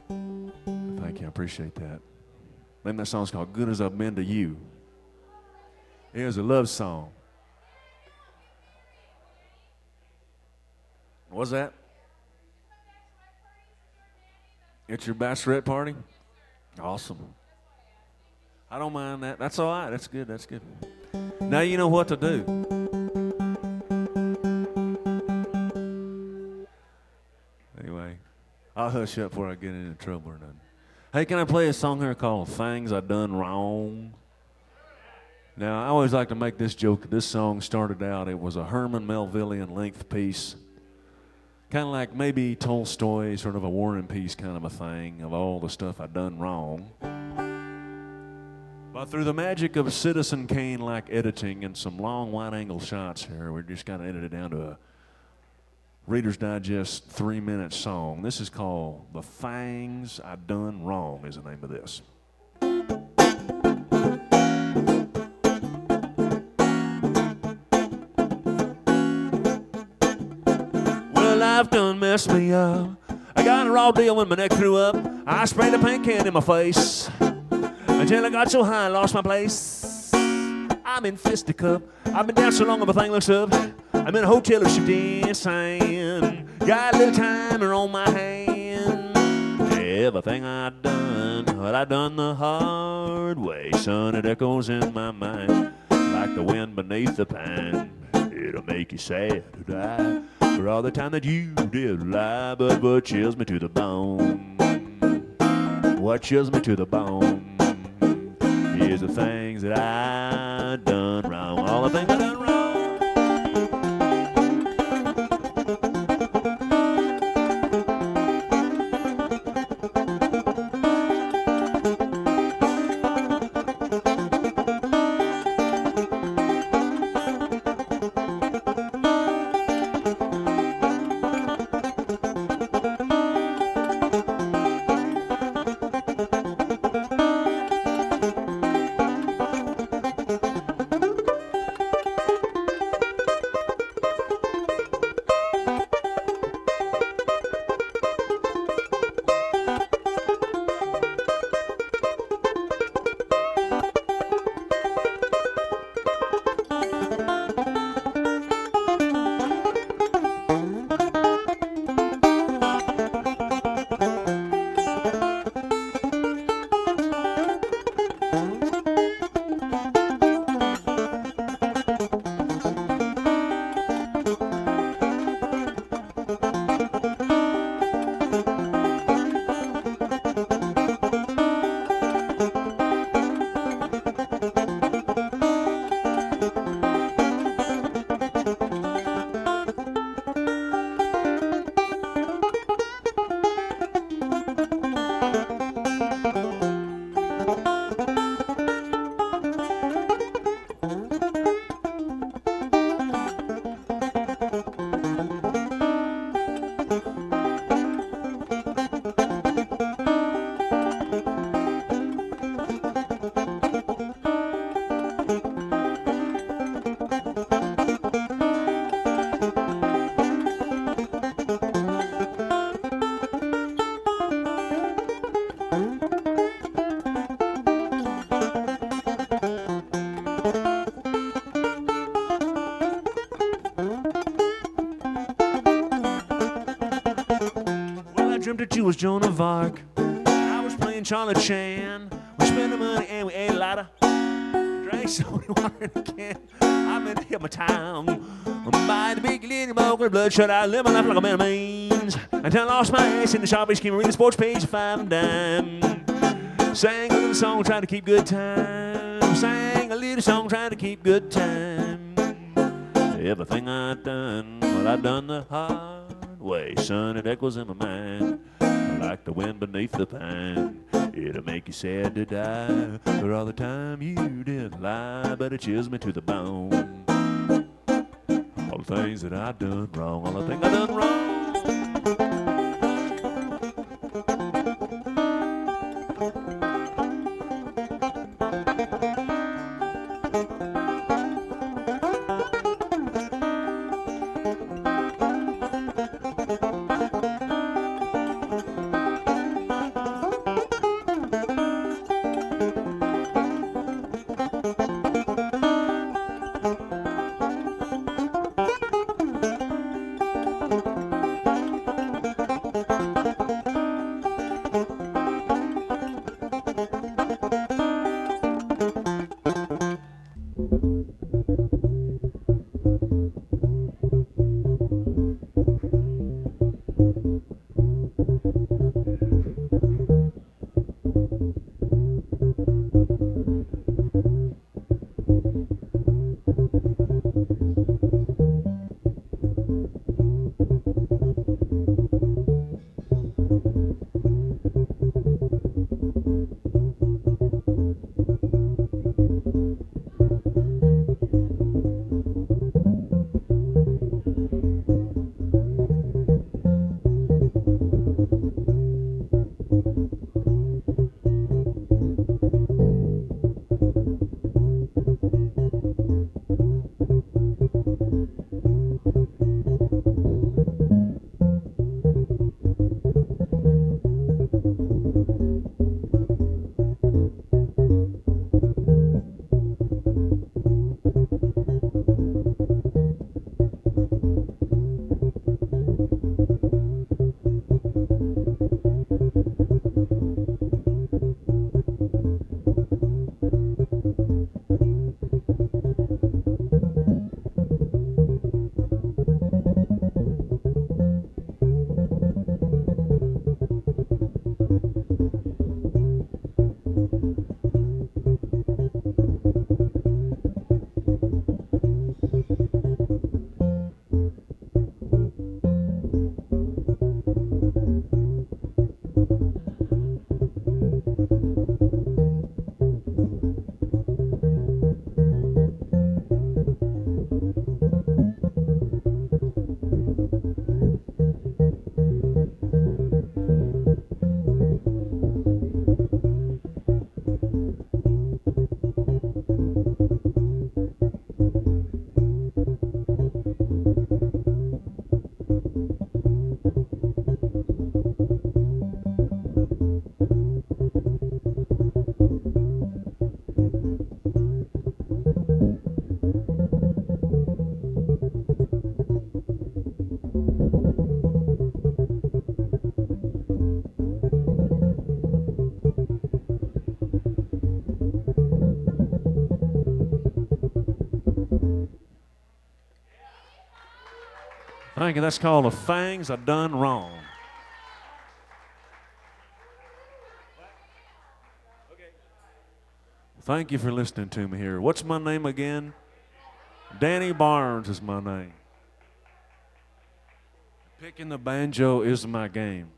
Thank you. I appreciate that. I think that song's called Good As I've Been to You. Here's a love song. What's that? It's your bachelorette party? Awesome. I don't mind that. That's all right. That's good. That's good. Now you know what to do. Anyway, I'll hush up before I get into trouble or nothing. Hey, can I play a song here called Things I Done Wrong? Now, I always like to make this joke. This song started out, it was a Herman Melvillian length piece. Kind of like maybe Tolstoy, sort of a War and Peace kind of a thing of all the stuff I'd done wrong. But through the magic of Citizen Kane-like editing and some long wide-angle shots here, we're just kind of edited down to a Reader's Digest 3-minute song. This is called The Things I Done Wrong is the name of this. Well, life done messed me up. I got a raw deal when my neck threw up. I sprayed a paint can in my face until I got so high I lost my place. I'm in fisticuff. I've been down so long everything looks up. I'm in a hotel or shipped in sand. Got a little timer on my hand. Everything I done, but I done the hard way. Son, it echoes in my mind like the wind beneath the pine. It'll make you sad to die for all the time that you did lie. But what chills me to the bone, what chills me to the bone, is the things that I done wrong. All the things I done wrong. That you was Joan of Arc. I was playing Charlie Chan. We spent the money and we ate a lot of drank soda water in a can. I've been here my time. By the big little book with bloodshot, I live my life like a man of means. Until I lost my ass in the Sharpie scheme, read the sports page of 5 and dime. Sang a little song trying to keep good time. Sang a little song trying to keep good time. Everything I done, well, I done the hard way. Son, it echoes in my mind like the wind beneath the pine. It'll make you sad to die for all the time you did lie, but it chills me to the bone. All the things that I done wrong, all the things I done wrong. Thank you. That's called The Things I Done Wrong. Thank you for listening to me here. What's my name again? Danny Barnes is my name. Picking the banjo is my game.